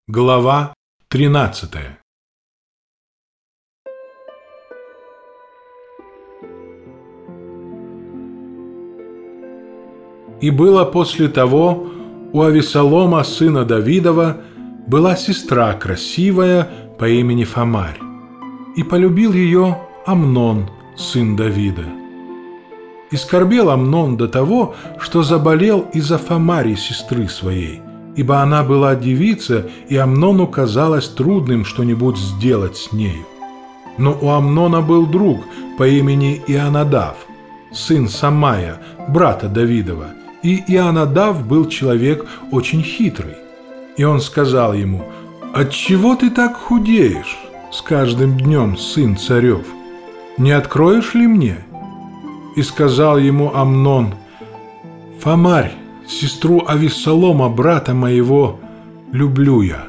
Глава 13. И было после того, у Авессалома, сына Давидова, была сестра красивая по имени Фамарь, и полюбил ее Амнон, сын Давида. И скорбел Амнон до того, что заболел из-за Фамари, сестры своей, ибо она была девица, и Амнону казалось трудным что-нибудь сделать с нею. Но у Амнона был друг по имени Ионадав, сын Самая, брата Давидова, и Ионадав был человек очень хитрый. И он сказал ему: «Отчего ты так худеешь с каждым днем, сын царев? Не откроешь ли мне?» И сказал ему Амнон: «Фамарь, сестру Авессалома, брата моего, люблю я».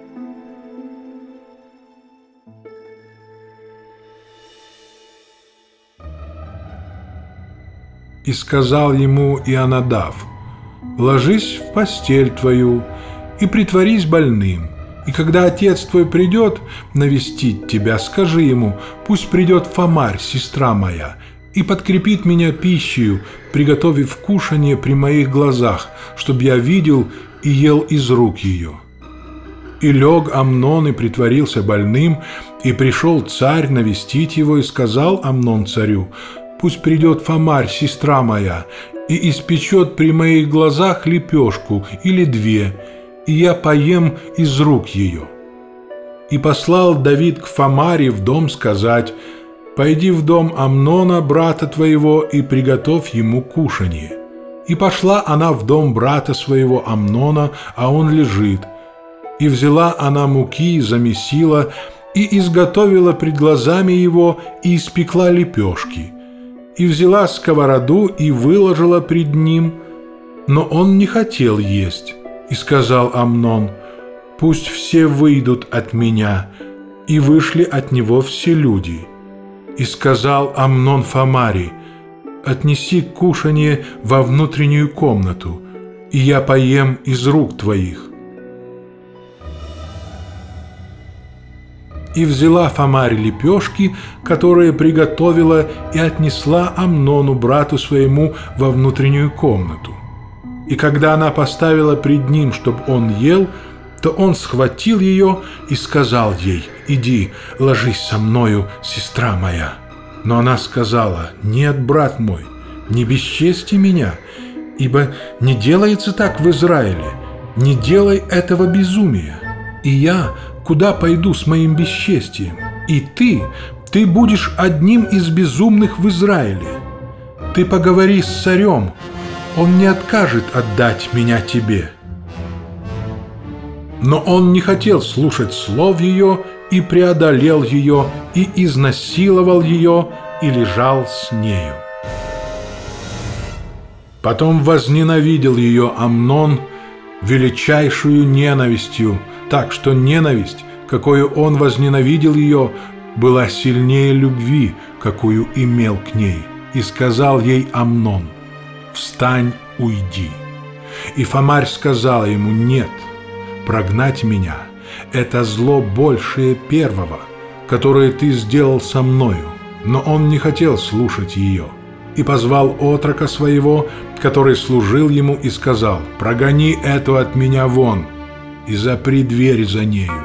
И сказал ему Ионадав: «Ложись в постель твою и притворись больным, и когда отец твой придет навестить тебя, скажи ему: пусть придет Фамарь, сестра моя, и подкрепит меня пищею, приготовив кушанье при моих глазах, чтоб я видел и ел из рук ее». И лег Амнон и притворился больным, и пришел царь навестить его, и сказал Амнон царю: «Пусть придет Фамарь, сестра моя, и испечет при моих глазах лепешку или две, и я поем из рук ее». И послал Давид к Фамаре в дом сказать: «Пойди в дом Амнона, брата твоего, и приготовь ему кушанье». И пошла она в дом брата своего Амнона, а он лежит. И взяла она муки, замесила, и изготовила пред глазами его, и испекла лепешки. И взяла сковороду, и выложила пред ним, но он не хотел есть. И сказал Амнон: «Пусть все выйдут от меня». И вышли от него все люди. И сказал Амнон Фамари: «Отнеси кушанье во внутреннюю комнату, и я поем из рук твоих». И взяла Фамарь лепешки, которые приготовила, и отнесла Амнону, брату своему, во внутреннюю комнату. И когда она поставила пред ним, чтоб он ел, то он схватил ее и сказал ей: «Иди, ложись со мною, сестра моя». Но она сказала: «Нет, брат мой, не бесчести меня, ибо не делается так в Израиле, не делай этого безумия. И я куда пойду с моим бесчестием? И ты будешь одним из безумных в Израиле. Ты поговори с царем, он не откажет отдать меня тебе». Но он не хотел слушать слов ее, и преодолел ее, и изнасиловал ее, и лежал с нею. Потом возненавидел ее Амнон величайшую ненавистью, так что ненависть, какую он возненавидел ее, была сильнее любви, какую имел к ней. И сказал ей Амнон: «Встань, уйди». И Фамарь сказала ему: «Нет, прогнать меня — это зло большее первого, которое ты сделал со мною». Но он не хотел слушать ее. И позвал отрока своего, который служил ему, и сказал: «Прогони эту от меня вон, и запри дверь за нею».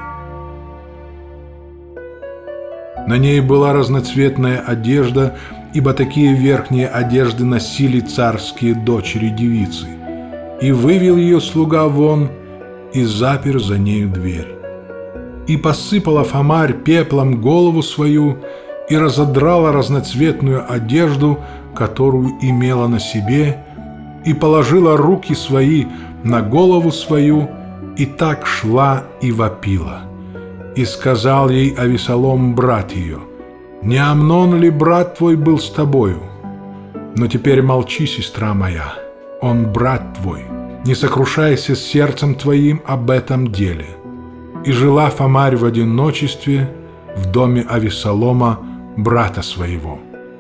На ней была разноцветная одежда, ибо такие верхние одежды носили царские дочери-девицы. И вывел ее слуга вон, и запер за нею дверь. И посыпала Фамарь пеплом голову свою, и разодрала разноцветную одежду, которую имела на себе, и положила руки свои на голову свою, и так шла и вопила. И сказал ей Авессалом, брат ее: «Не Амнон ли брат твой был с тобою? Но теперь молчи, сестра моя, он брат твой, не сокрушайся сердцем твоим об этом деле». И жила Фамарь в одиночестве в доме Авессалома, брата своего.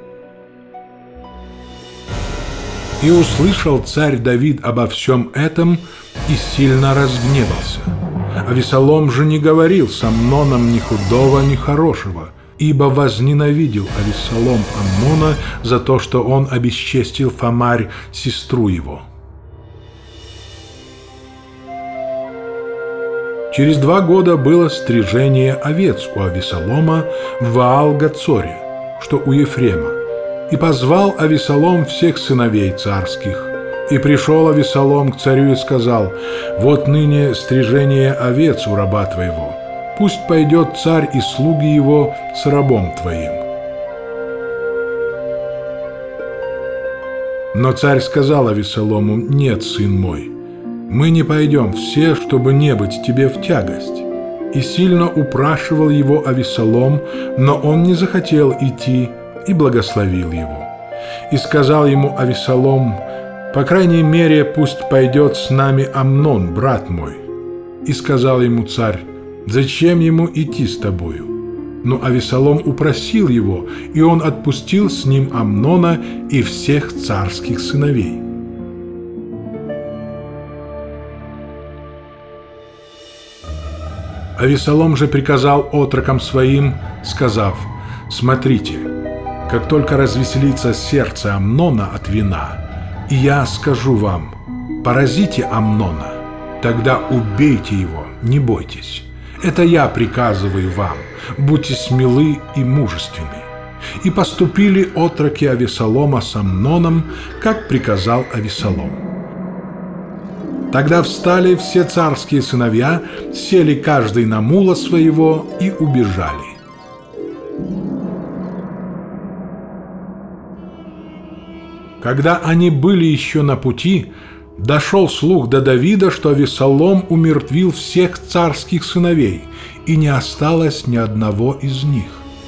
И услышал царь Давид обо всем этом и сильно разгневался. Авессалом же не говорил с Амноном ни худого, ни хорошего, ибо возненавидел Авессалом Амнона за то, что он обесчестил Фамарь, сестру его. Через 2 года было стрижение овец у Авессалома в Ваал-Гацоре, что у Ефрема, и позвал Авессалом всех сыновей царских. И пришел Авессалом к царю и сказал: «Вот ныне стрижение овец у раба твоего, пусть пойдет царь и слуги его с рабом твоим». Но царь сказал Авессалому: «Нет, сын мой, мы не пойдем все, чтобы не быть тебе в тягость». И сильно упрашивал его Авессалом, но он не захотел идти, и благословил его. И сказал ему Авессалом: «По крайней мере, пусть пойдет с нами Амнон, брат мой». И сказал ему царь: «Зачем ему идти с тобою?» Но Авессалом упросил его, и он отпустил с ним Амнона и всех царских сыновей. Авессалом же приказал отрокам своим, сказав: «Смотрите, как только развеселится сердце Амнона от вина, и я скажу вам: поразите Амнона, тогда убейте его, не бойтесь. Это я приказываю вам, будьте смелы и мужественны». И поступили отроки Авессалома с Амноном, как приказал Авессалом. Тогда встали все царские сыновья, сели каждый на мула своего и убежали. Когда они были еще на пути, дошел слух до Давида, что Авессалом умертвил всех царских сыновей, и не осталось ни одного из них.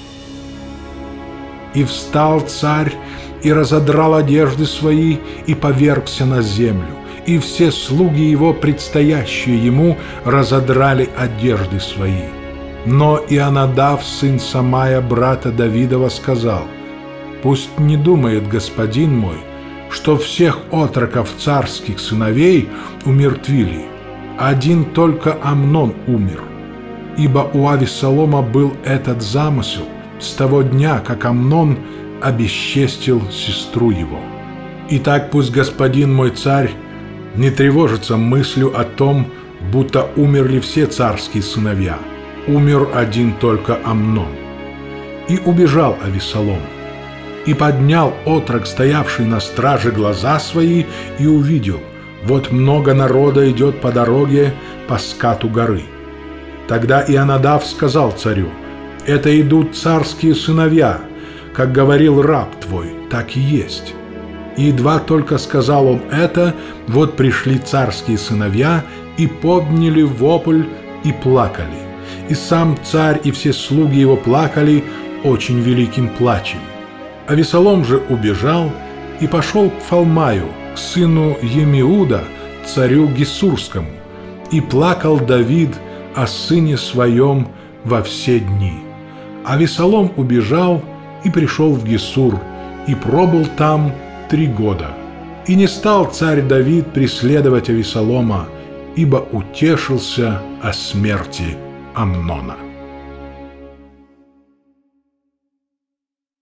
И встал царь, и разодрал одежды свои, и повергся на землю, и все слуги его, предстоящие ему, разодрали одежды свои. Но Ионадав, сын Самая, брата Давидова, сказал: «Пусть не думает господин мой, что всех отроков царских сыновей умертвили, один только Амнон умер. Ибо у Авессалома был этот замысел с того дня, как Амнон обесчестил сестру его. Итак, пусть господин мой царь не тревожится мыслью о том, будто умерли все царские сыновья, умер один только Амнон». И убежал Авессалом. И поднял отрок, стоявший на страже, глаза свои, и увидел: вот много народа идет по дороге по скату горы. Тогда Ионадав сказал царю: «Это идут царские сыновья, как говорил раб твой, так и есть». И едва только сказал он это, вот пришли царские сыновья и подняли вопль и плакали. И сам царь и все слуги его плакали очень великим плачем. Авессалом же убежал и пошел к Фалмаю, к сыну Емиуда, царю Гесурскому, и плакал Давид о сыне своем во все дни. Авессалом убежал и пришел в Гесур, и пробыл там 3 года. И не стал царь Давид преследовать Авессалома, ибо утешился о смерти Амнона.